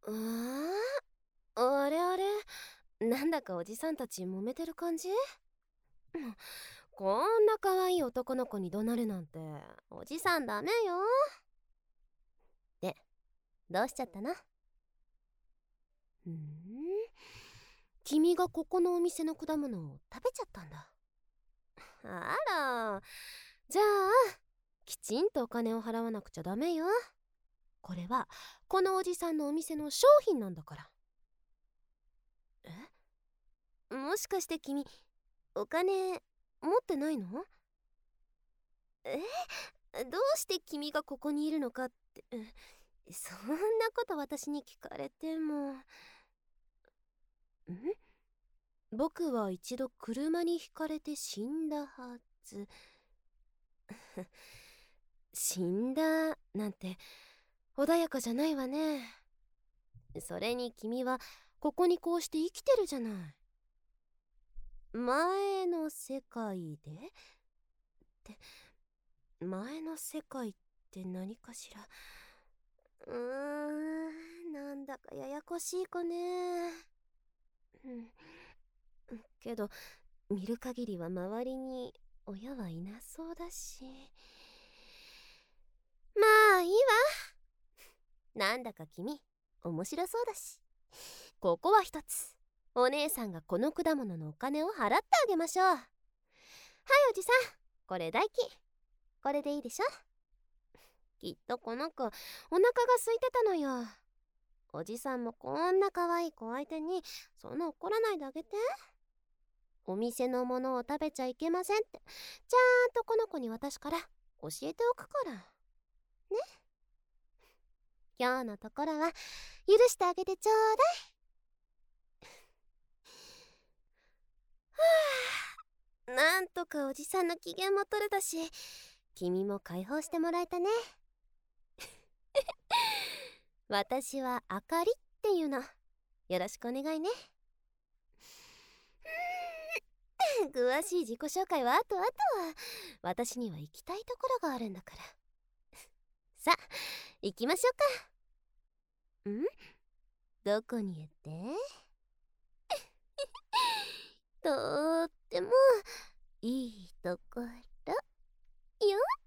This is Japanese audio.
あれあれ、なんだかおじさんたち揉めてる感じ？こんな可愛い男の子に怒鳴るなんておじさんダメよ。で、どうしちゃったの？君がここのお店の果物を食べちゃったんだ。あら、じゃあきちんとお金を払わなくちゃダメよ。これはこのおじさんのお店の商品なんだから。もしかして君お金持ってないの？どうして君がここにいるのかって、そんなこと私に聞かれても。僕は一度車にひかれて死んだはず。死んだなんて穏やかじゃないわね。それに君はここにこうして生きてるじゃない。前の世界でって前の世界って何かしら。なんだかややこしい子ね。けど見る限りは周りに親はいなそうだし。まあいいわ。なんだか君面白そうだし、ここは一つお姉さんがこの果物のお金を払ってあげましょう。はい、おじさん、これ代金。これでいいでしょ。きっとこの子お腹が空いてたのよ。おじさんもこんな可愛い子相手にそんな怒らないであげて。お店のものを食べちゃいけませんってちゃんとこの子に私から教えておくからね。今日のところは許してあげてちょうだい。なんとかおじさんの機嫌も取れたし、君も解放してもらえたね。私はあかりっていうの。よろしくお願いね。詳しい自己紹介は後々は。私には行きたいところがあるんだから。さあ行きましょうか。どこにへって？とってもいいところよ。